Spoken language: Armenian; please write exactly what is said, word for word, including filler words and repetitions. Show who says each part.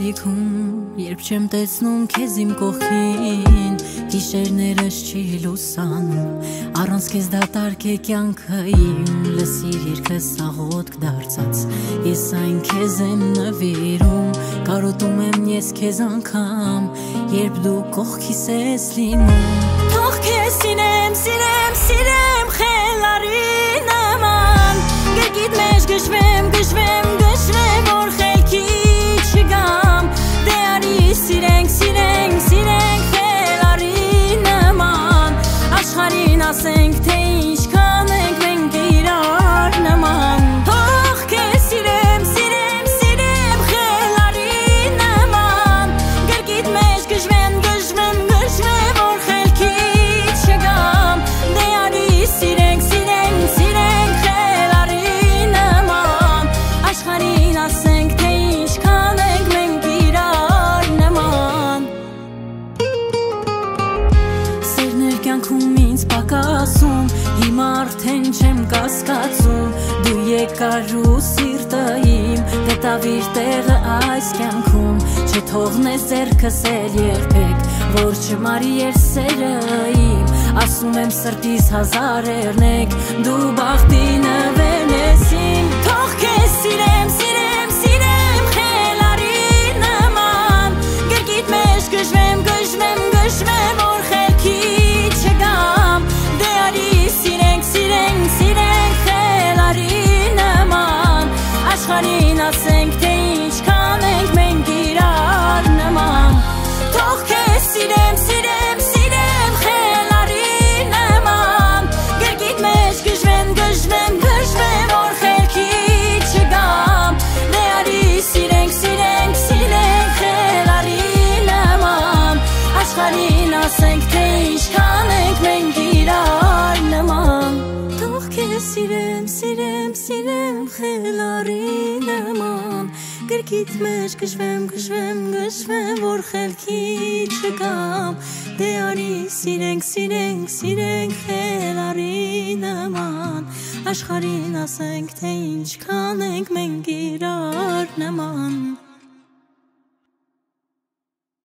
Speaker 1: հերիքում, երբ չեմ տեսնում քեզ իմ կողքին, գիշերներս չի լուսանում, առանց քեզ դատարկ է կյանքը իմ, լսիր երգս աղոթք դարձած, ես այն քեզ եմ նվիրում, կարոտում եմ ես քեզ անգամ, երբ դու կողքիս ես լինում, թող քեզ սիրեմ, սիրեմ, սիրեմ խելարի նման, գրկիդ մեջ գժվեմ, գժվեմ, գժվեմ, որ խելքի չգամ, դե արի սիրենք, սիրենք, սիրենք խելարի նման, աշխարհին ասենք, թե ինչքան ենք մենք իրար նման, թող քեզ սիրեմ, սիրեմ, սիրեմ խելարի նման, գրկիդ մեջ գժվեմ, գժվեմ, գժվեմ, որ խելքի չգամ, դե արի սիրենք, սիրենք, սիրենք խելարի նման, աշխարհին ասենք, թե ինչքան ենք մենք իրար նման, սերն էր կյանքում ինձ պակասում, հիմա արդեն չեմ կասկածում, դու եկար ու սիրտը իմ գտավիր տեղը այս կյանքում, չթողնես ձեռքս էլ երբեք, որ չմարի էր սերը իմ, ասում եմ սրտիս հազարերն եք, դու բախտի նվերն ես իմ, թող քեզ սիրեմ, սիրեմ, սիրեմ խելարի նման, գրկիդ մեջ գժվեմ, գժվեմ, գժվեմ, որ խելքի չգամ, դե արի սիրենք, սիրենք, սիրենք խելարի նման, աշխարհին ասենք, թե ինչքան ենք մենք իրար նման, թող քեզ սիրեմ, սիրեմ, սիրեմ խելարի նման, գրկիդ մեջ գժվեմ, գժվեմ, գժվեմ, որ խելքի չգամ, դե արի սիրենք, սիրենք, սիրենք խելարի նման, աշխարհին ասենք, թե ինչքան ենք մենք իրար նման, թող քեզ սիրեմ, սիրեմ, սիրեմ խելարի նման, գրկիդ մեջ գժվեմ, գժվեմ, գժվեմ, որ խելքի չգամ, դե արի սիրենք, սիրենք, սիրենք խելարի նման, աշխարհին ասենք, թե ինչքան ենք մենք իրար նման